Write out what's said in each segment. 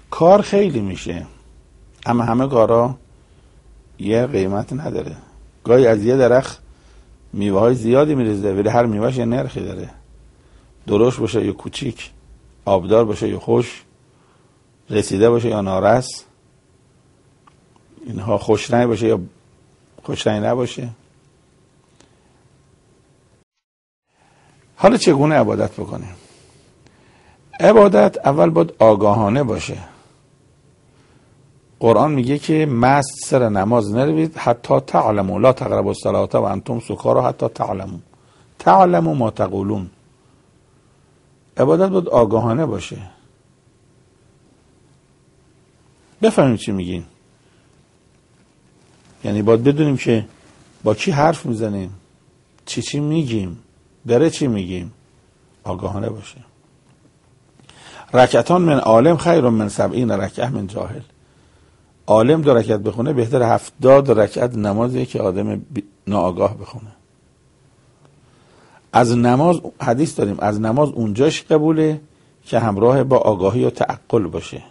کار خیلی میشه، اما همه کارا یه قیمت نداره. گاهی از یه درخت میوه های زیادی میریزه ولی هر میوهش یه نرخی داره. درشت باشه یا کوچیک، آبدار باشه یا خوش، رسیده باشه یا نارس، اینها خوشرنگ باشه یا خوشرنگ نباشه. حالا چگونه عبادت بکنیم؟ عبادت اول باید آگاهانه باشه. قرآن میگه که مست سر نماز نروید حتی تعلموا لا تقربوا الصلاة و انتم سکارى حتی تعلموا ما تقولون. عبادت باید آگاهانه باشه، بفهمیم چی میگیم. یعنی باید بدونیم که با کی حرف میزنیم، چی میگیم، داره چی میگیم. آگاهانه باشه. رکعتان من عالم خیر من 70 رکعه من جاهل. عالم 2 رکعت بخونه بهتر 70 رکعت نمازی که آدم ناآگاه بخونه. از نماز حدیث داریم، از نماز اونجاش قبوله که همراه با آگاهی و تعقل باشه.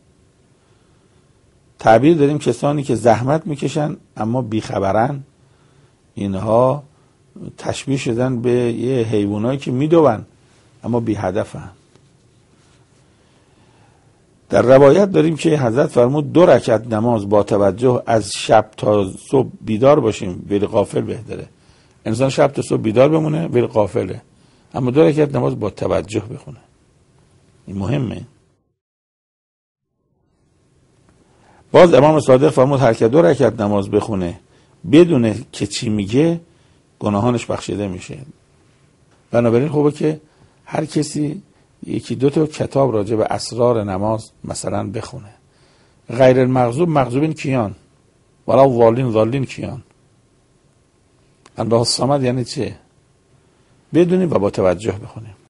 تعبیر داریم کسانی که زحمت میکشن اما بیخبرن، اینها تشبیه شدن به یه حیوانایی که میدوون اما بی هدفن. در روایت داریم که حضرت فرمود 2 رکعت نماز با توجه از شب تا صبح بیدار باشیم ولی غافل بهتره. انسان شب تا صبح بیدار بمونه ولی غافله، اما 2 رکعت نماز با توجه بخونه. این مهمه. باز امام صادق فرمود هر که 2 رکعت نماز بخونه بدونه که چی میگه گناهانش بخشیده میشه. بنابراین خوبه که هر کسی 1-2 کتاب راجع به اسرار نماز مثلا بخونه. غیر المغضوب مغضوبین کیان؟ ولا ضالین کیان؟ الله الصمد یعنی چه؟ بدونیم و با توجه بخونیم.